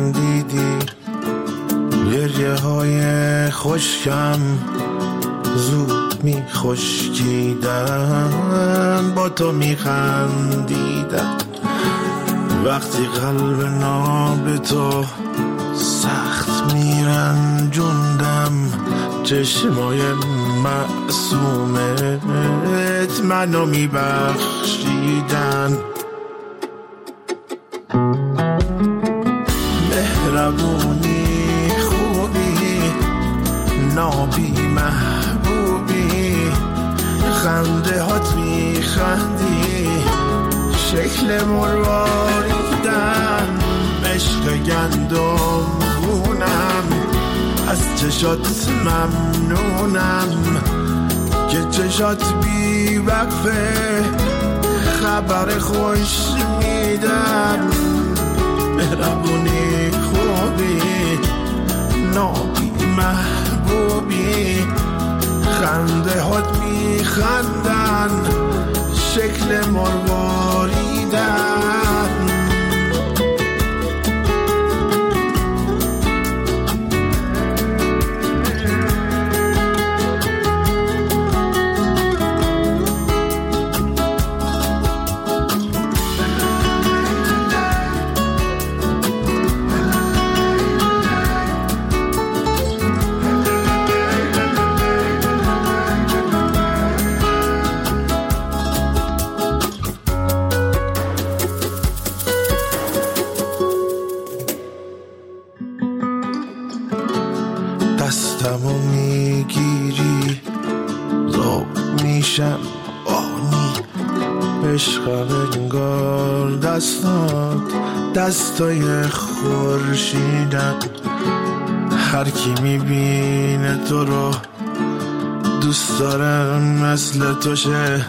خندیدی، گریه های خشکم زود می خشکیدن، با تو می خندیدن. وقتی قلب ناب تو سخت می رنجوندم، چشمای معصومت منو می بخشیدن. مهربونی خوبی، نابی محبوبی، خنده هات می خندی، شکل مرواریدن، عشق گندم خونم، از چشات ممنونم که چشات بی وقفه خبر خوش میدن. مهربونی خوبی، نابی محبوبی، خنده هات می خندن، شکل مرواریدن. دستمو میگیری زوب میشم آنی، عشقم انگار دستات دستای خورشیدن. هر کی میبینه تو رو دوست دارم مثل تو شه،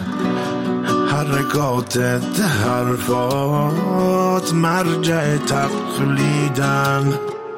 حرکاتت حرفات مرجع تقلیدن.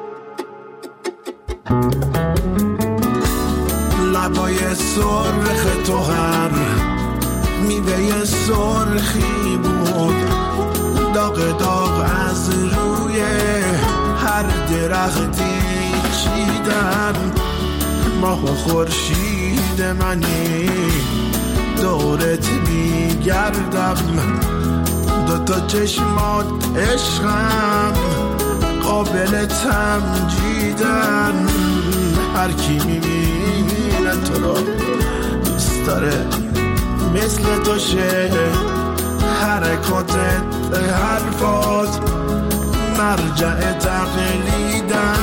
لبای سرخ تو هر میوه سرخی بود، داغ داغ از روی هر درختی چیدن. ماه و خورشید منی دورت میگردم، دوتا چشمات عشقم قابل تمجیدن. هر کی میبینه تو رو دوست داره مثل تو شه، حرکاتت حرفات مرجع تقلیدن.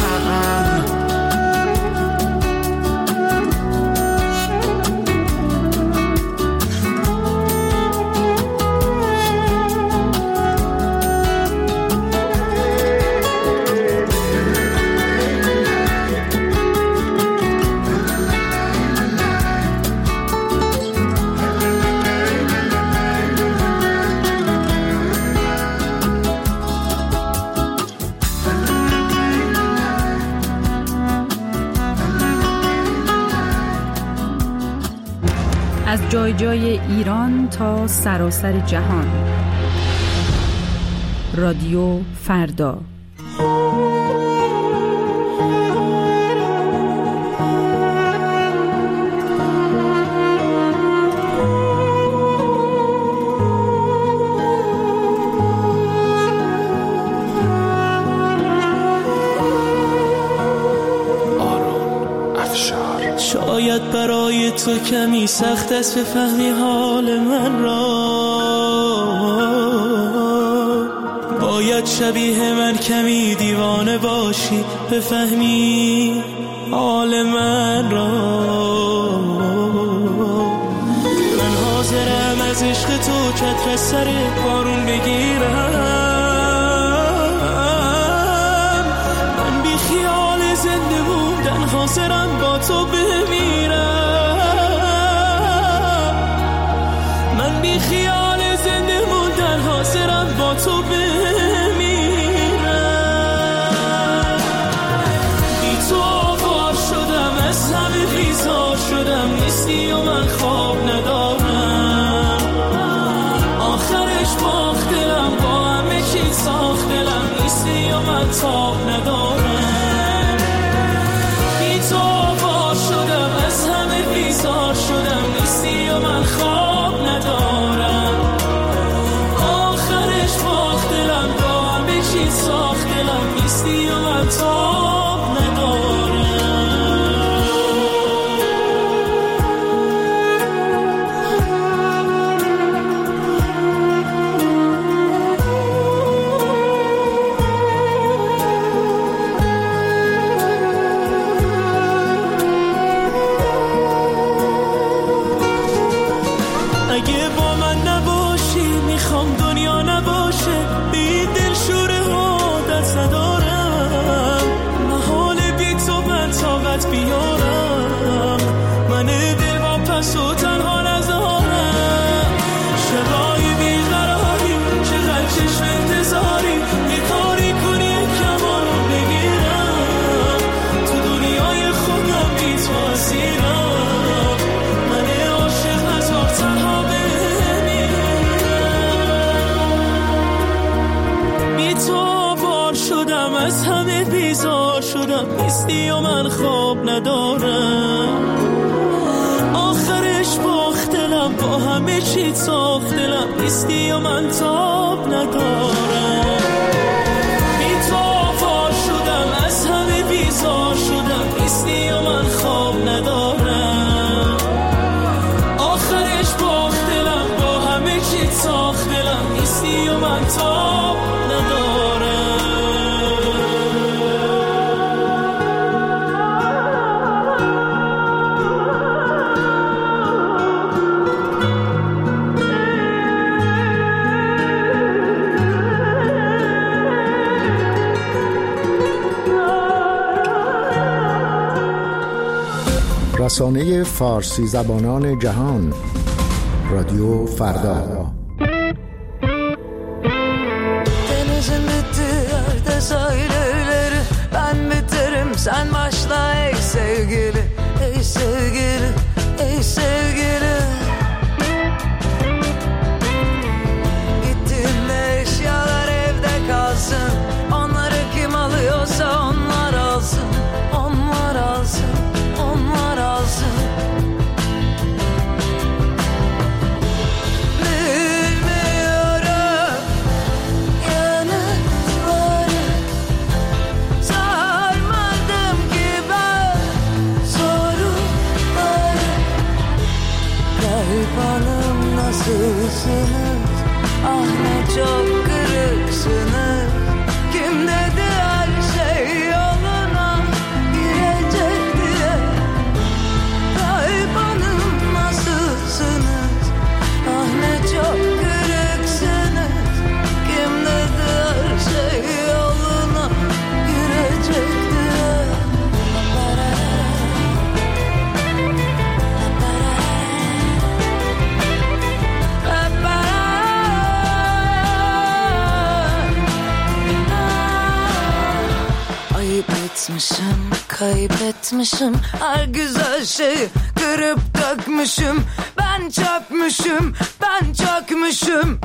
از جای جای ایران تا سراسر جهان. رادیو فردا. شاید برای تو کمی سخت است بفهمی حال من را، باید شبیه من کمی دیوانه باشی بفهمی حال من را. من حاضرم از عشق تو چتر از سر بارون بگیرم، من بی خیال زنده بودن حاضرم با تو بمیرم، من بی خیال زنده بودن حاضرم با تو بمیرم. بی تو آوار شدم، از همه بیزار شدم، نیستی و من خواب ندارم، آخرش باخت دلم، با همه چی ساخت دلم، نیستی و من تاب ندارم. بی تو آوار شدم، از همه بیزار شدم، نیستی و من خواب ندارم. آخرش باخت دلم، با همه چی ساخت دلم، نیستی و من تاب ندارم. اگه با من نباشی میخوام دنیا نباشه، بی دل شوره ها دست ندارم. محال بی تو من طاقت بیارم، من دل با پس و تنها نذارم. شبای بیقراری چقدر چشم انتظاری، یه کاری کنی کمان رو بگیرم. تو دنیای خودم بی تو اسیرم، من عاشق نذار تنها تو آوار شدم، از همه بیزار شدم، نیستی و من خواب ندارم. آخرش باخت دلم، با همه چی ساخت دلم، نیستی و من تاب ندارم. بی تو آوار شدم، از همه بیزار شدم، نیستی و من خواب ندارم. آخرش باخت دلم، با همه چی ساخت دلم، نیستی و من تاب ندارم. رسانه فارسی زبانان جهان، رادیو فردا. Denizin bittiği yerde sahil evleri, ben biterim sen başla ey sevgili, ey sevgili, ey sevgili. Gittiğinde eşyalar evde kalsın, onları kim alıyorsa onlar alsın, onlar alsın, onlar alsın. Nasılsınız? Ah ne çok kırıksınız. Kim dedi her şey yoluna girecek diye. Rahip Hanım nasılsınız? Ah ne çok kırıksınız. Kim dedi her şey yoluna girecek diye. Kaybetmişim, kaybetmişim her güzel şeyi, kırıp dökmüşüm. Ben çökmüşüm, ben çökmüşüm.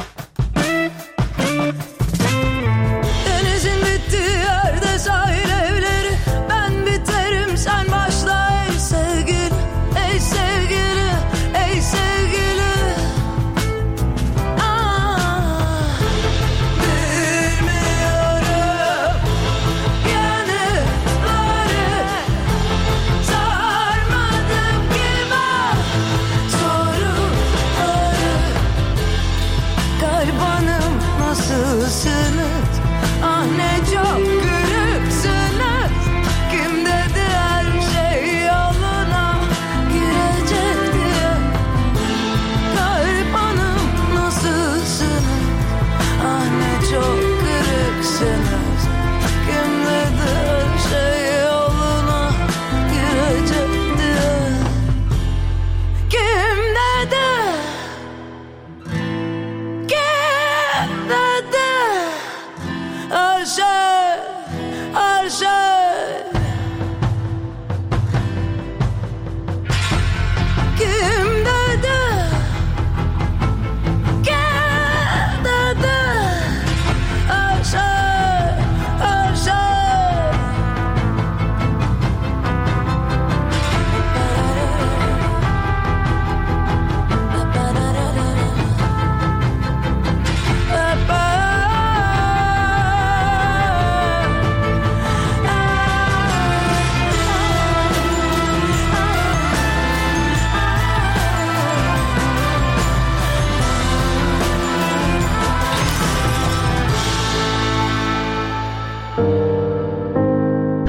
Denizin bittiği yerde sahil evleri, ben biterim sen başla ey sevgili, ey sevgili, ey sevgili.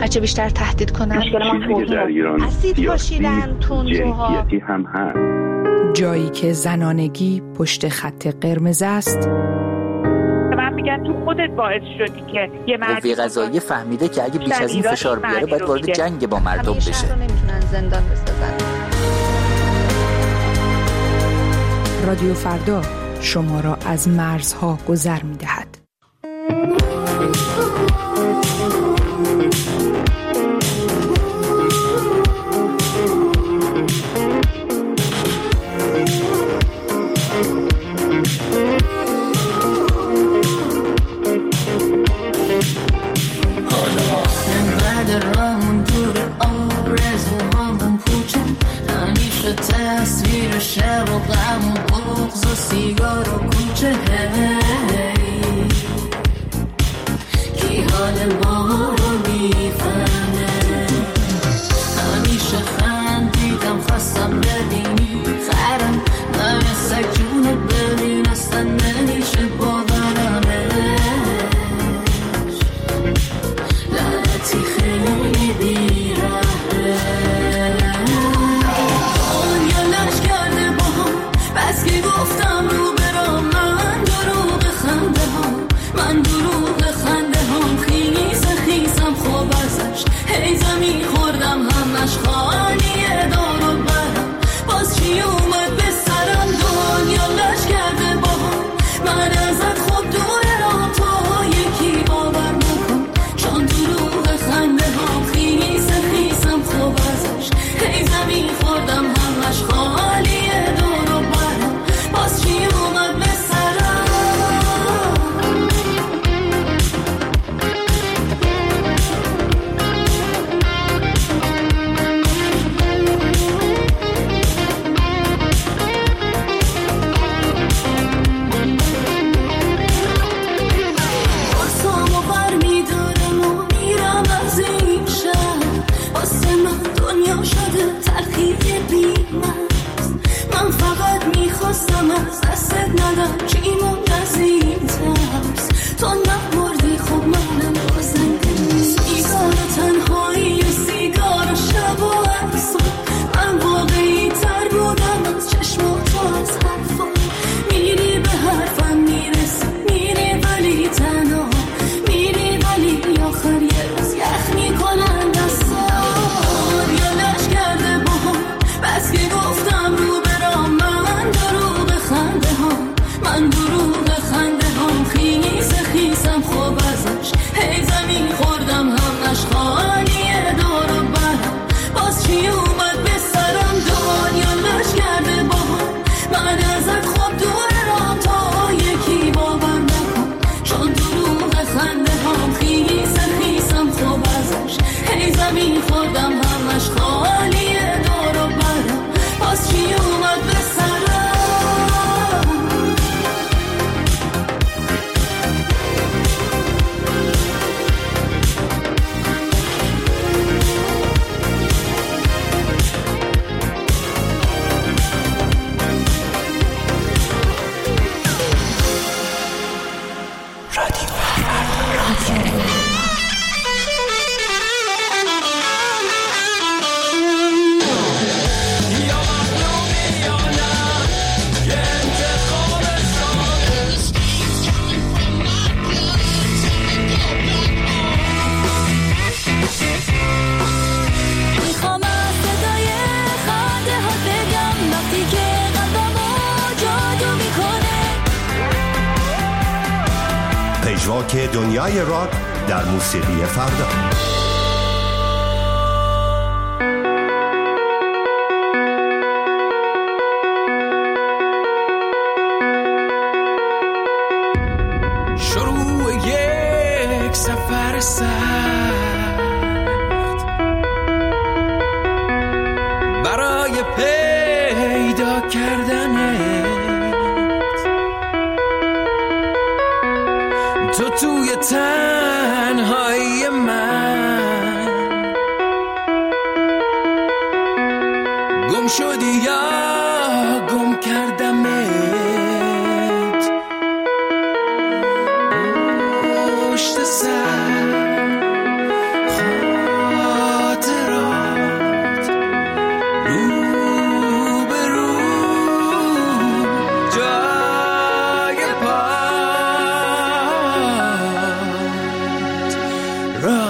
هرچه بیشتر تهدید کنن. مشکل ما چیزی در ایران اسید پاشیدن، تندروها، جنسیتی هم هست. جایی که زنانگی پشت خط قرمز است. من میگن تو خودت باعث شدی که یه قوه قضاییه فهمیده که اگه بیش از این فشار بیاره باید وارد جنگ با مردم بشه. شهر رو نمیتونن زندان بسازن. رادیو فردا شما را از مرزها گذر می‌دهد. تصویر شب و غم و بغض و سیگار و کوچه کی حال ما رو میفهمه همیشه خندیدم خواستم ببینی خرم من سگ جونه ببین اصلا نمیشه باورمش لعنتی خیلی بیرحمه بس که گفتم رو برام من دروغ خنده هم خیسم خوب ازش هی زمین خوردم همش خالیه دار و برم باز چی اومد به سرم دنیا لش کرده با هم من ازت خوب دورم تا یکی باور نکن چون دروغ خنده هم خیسم خوب ازش هی زمین خوردم همش خالیه دار و برم باز چی اومد به سرم بارسامو بر میدارم و میرم از این شهر واسه من دنیا شده تلخی بی‌مرز من فقط میخواستم از دستت ندم چی موند از این ترس تو نبردی خب منم بازم سیگار تنهایی و سیگار شب و عکسا من واقعی تر بودم از چشم و تو از حرفا میری به حرفم میرسی میری ولی تنها میری ولی آخر یه روز یخ میکنن دستا یا لش کرده با هم بس که گفتم رو برام من دروغ خنده هم خیسم خوب ازش هی زمین خوردم همش خالیه دار و برم باز چی اومد به سرم دنیا لش کرده با هم من ازت خوب دورم تا یکی باور نکن چون دروغ خنده هم خیسم خوب ازش هی زمین خوردم همش خالیه دار و برم باز چی اومد به سرم پژواک دنیای راک در موسیقی فردا. شروع یک سفر سخت برای پیدا کردنت تو توی تنهایی من گم شدی یا گم کردمت پشت سر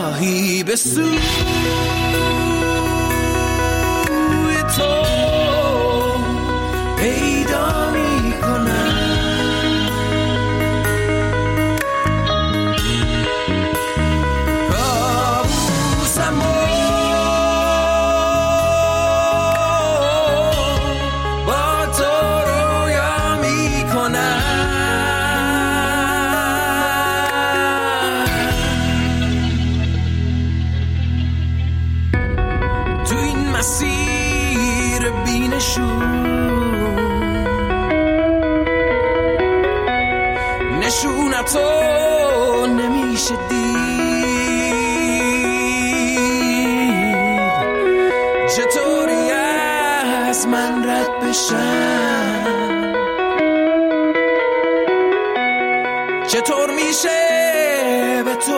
راهی به سوی تو پیدا میکنم. مسیر نشونتو نمیشه دید، چطوری از من رد بشم، چطور میشه به تو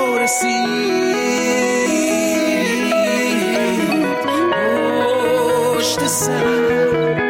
رسید پشت سر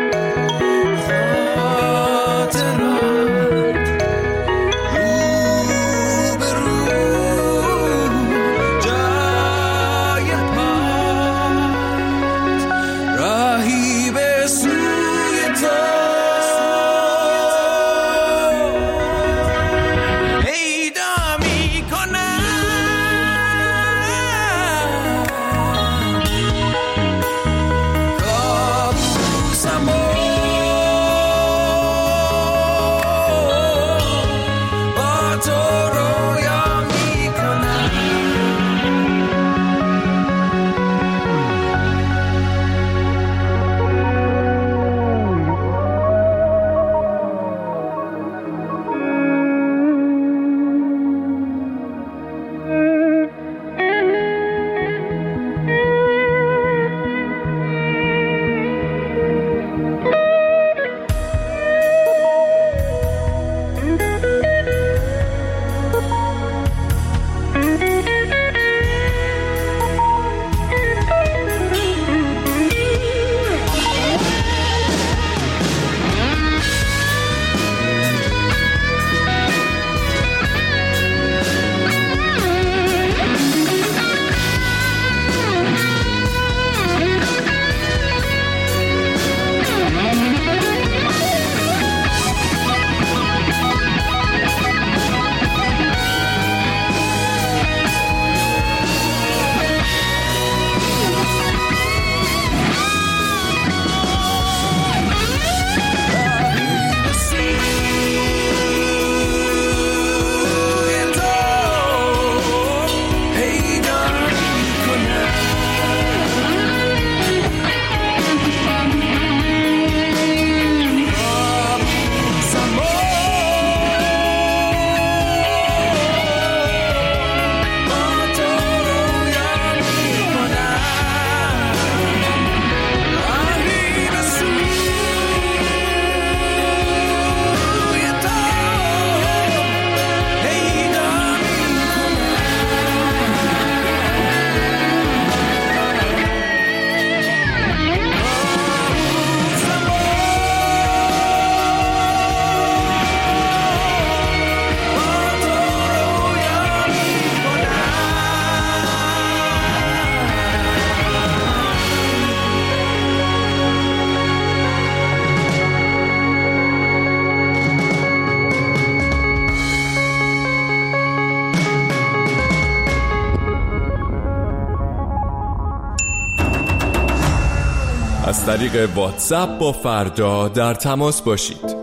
از طریق واتساپ با فردا در تماس باشید.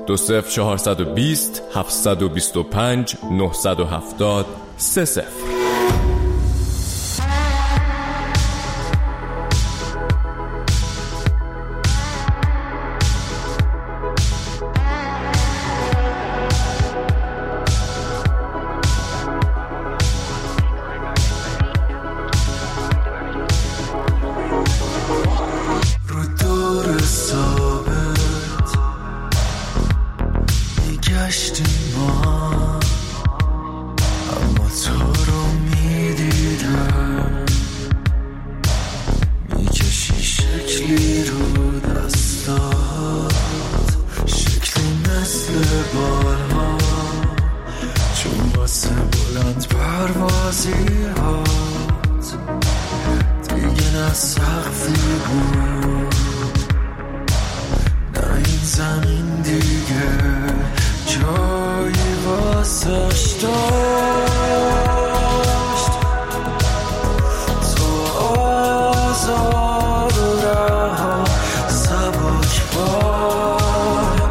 20420 725 970 30. اما تو رو نه سقفی بود، نه این زمین دیگه جایی واسش داشت. تو آزاد و رها سبک باد،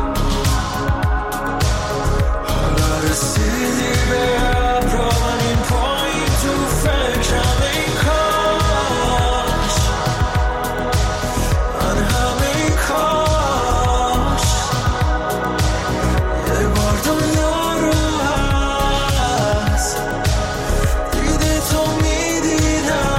حالا رسیدی به ابرا، من این پایین تو فکرم ای کاش، من همه کاش یه بار دنیا رو هست دیده تو میدیدم.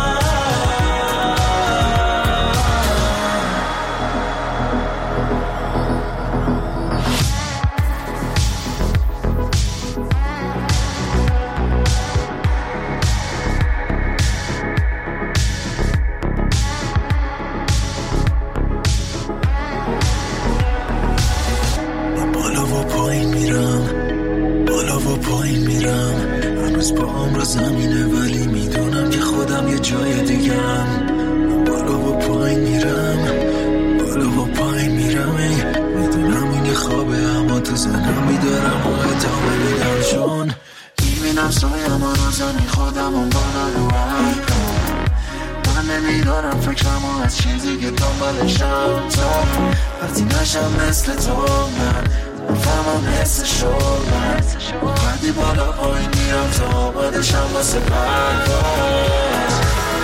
بالا و پایین میرم، بالا و پایین میرم، هنوز با هم رو زمینه ولی میدونم که خودم یه جای دیگم. بالا و پایین میرم، بالا و پایین میرم، میدونم این یه خوابه اما تو ذهنم میدارم و ادامه میدم، چون میبینم سایم رو زنی خودم اون بالا رو هم. من نمیدارم فکرمو از چیزی که دنبالشم، تا وقتی نشم مثل تو من فهمم حسشو، من وقتی بالا پایین میرم تا آمادشم واسه پرواز.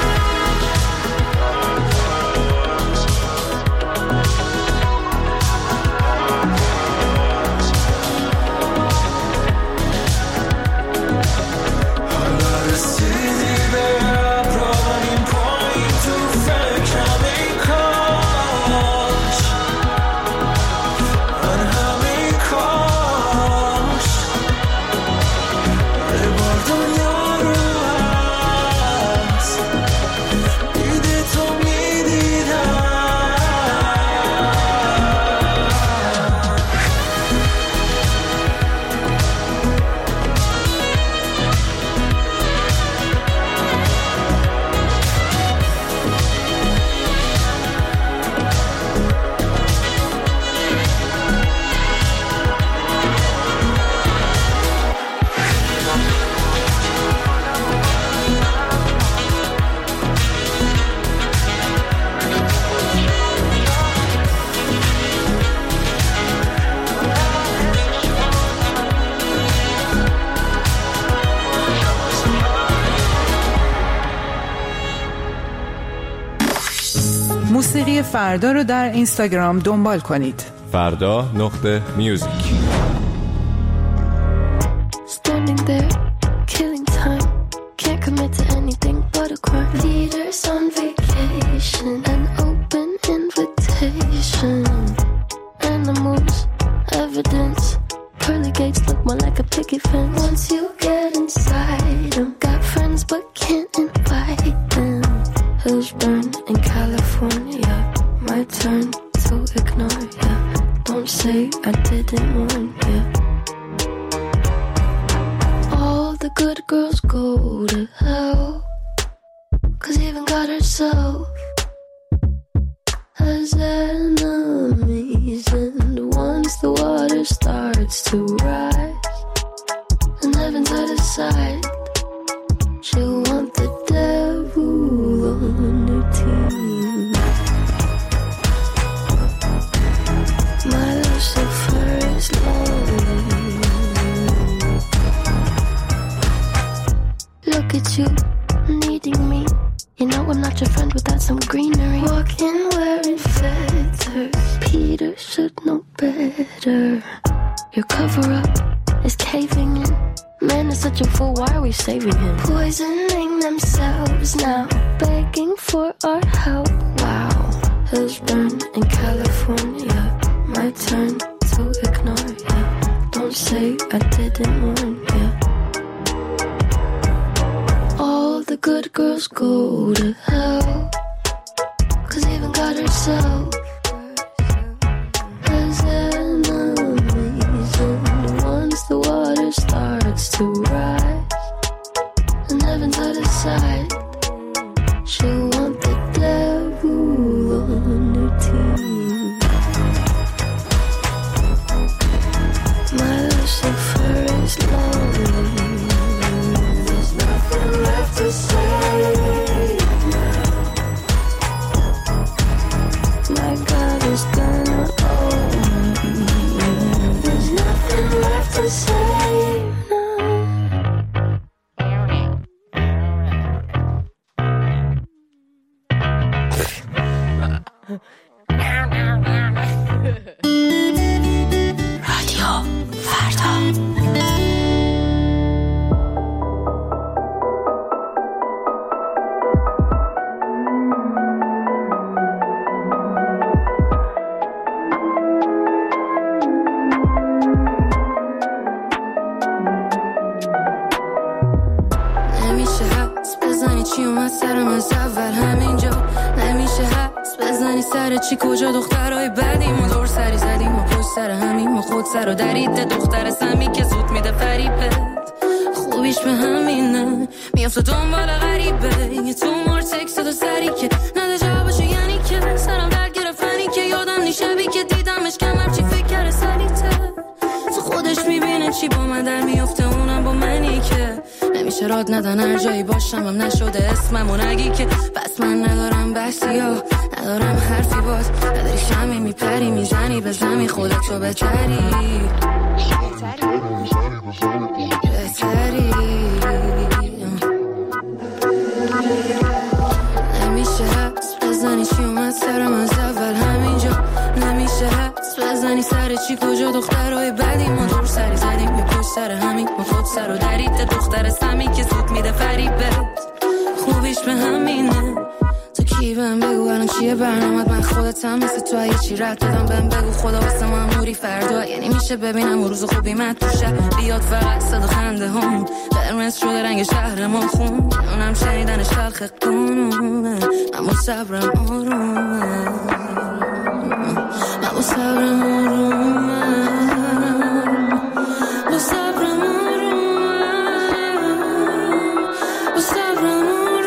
حالا رسیدی به ابرا، من این پایین تو فکرم ای کاش، من همه کاش یه بار دنیا رو هست دیده تو میدیدم. موسیقی فردا رو در اینستاگرام دنبال کنید. فردا.music. Standing there, killing time. Can't commit to anything but a crime. Leaders on vacation, an open invitation. Animals, evidence. Pearly gates look more like a picket fence. Once you get inside them, got friends but can't invite them. Hills burn in California, my turn to ignore ya. Don't say I didn't warn ya. All the good girls go to hell, 'cause even God herself has enemies. And once the water starts to rise and heaven's out of sight, she'll want the devil on her team. My Lucifer is lonely. Look at you, needing me. You know I'm not your friend without some greenery. Walking wearing feathers, Peter should know better. Your cover-up is caving in. Man is such a fool, why are we saving him? Poisoning themselves now, begging for our help. Wow, hills burn in California, my turn to ignore ya. Don't say I didn't warn ya. All the good girls go to hell, 'cause even God herself has enemies. And once the water starts to rise and heaven's out of sight, she'll want the رادیو فردا. چی کجا دخترای بعدیم و دور سری زدیم و پشت سر همیم و خود سر و درید دختر سمی که زود میده فریبت خوبیش به همینه میافته دنبال غریبه یه تو مار تکست دو سری که نده جوابشو یعنی که سرم درد گرفتنی که یادم نیشبی که دیدمش کمم چی فکر کرده سریته تو خودش میبینه چی با من در میافته اونم با منی که نمیشه راد ندن هر جایی باشم هم نشده اسمم و نگی که بس من ندارم بحثی ها ندارم حرفی باز نداری شمی میپری میزنی به زمی خودتو بهتری نمیشه حس بزنی چی اومد سرم از اول همینجا نمیشه حس بزنی سر چی کجا دخترهای بعدی ما دور سری زدیم یه پشت سر همین ما خود سر و درید دختر سمی که زود میده فریبت خوبیش به همینه تو کی بهم بگو الان چیه برنامت من خودتم مثل تو اگه چی رد دادم بهم بگو خدا واسه ما موری فردا یعنی میشه ببینم روز خوبی من تو شب بیاد فقط صدا خنده هم قرمز شده رنگ شهر ما خون اونم شنیدنش تلخ قانونه من با صبرم آرومه من با صبرم آرومه با صبرم آرومه با صبرم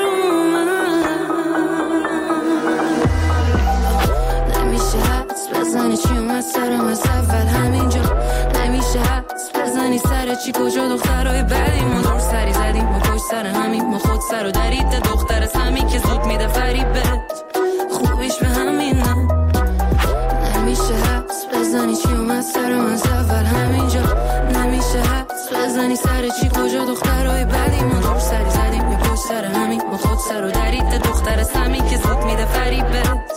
بزنی چی اومد سرم از اول همینجا نمیشه حس بزنی سر چی کجا دخترهای بعدی ما دور سری زدیم ما پشت سر همین ما خود سر و درید دختر سمی که زود میده فریبت خوبیش به همینه نمیشه حس بزنی چی اومد سرم از اول همینجا نمیشه حس بزنی سر چی کجا دخترهای بعدی ما دور سری زدیم ما پشت سر همین ما خود سر و درید دختر سمی که زود میده فریبت